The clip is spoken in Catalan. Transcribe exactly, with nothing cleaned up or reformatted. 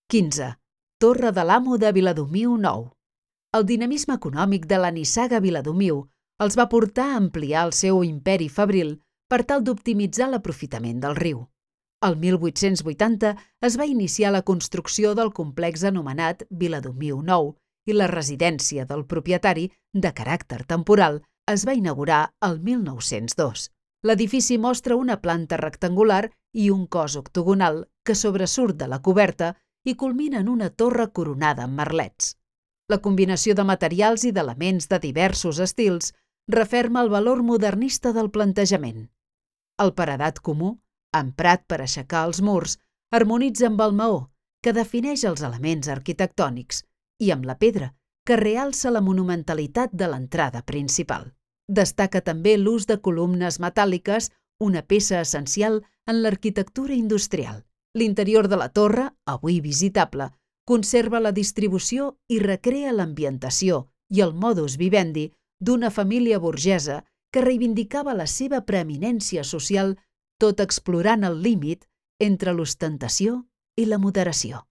quinze. Torre de l'Amo de Viladomiu nou. El dinamisme econòmic de la nissaga Viladomiu els va portar a ampliar el seu imperi fabril per tal d'optimitzar l'aprofitament del riu. El mil vuit-cents vuitanta es va iniciar la construcció del complex anomenat Viladomiu nou i la residència del propietari, de caràcter temporal, es va inaugurar el mil nou-cents dos. L'edifici mostra una planta rectangular i un cos octogonal que sobresurt de la coberta i culmina en una torre coronada amb merlets. La combinació de materials i d'elements de diversos estils referma el valor modernista del plantejament. El paredat comú, emprat per aixecar els murs, harmonitza amb el maó, que defineix els elements arquitectònics, i amb la pedra, que realça la monumentalitat de l'entrada principal. Destaca també l'ús de columnes metàl·liques, una peça essencial en l'arquitectura industrial. L'interior de la torre, avui visitable, conserva la distribució i recrea l'ambientació i el modus vivendi d'una família burgesa que reivindicava la seva preeminència social, tot explorant el límit entre l'ostentació i la moderació.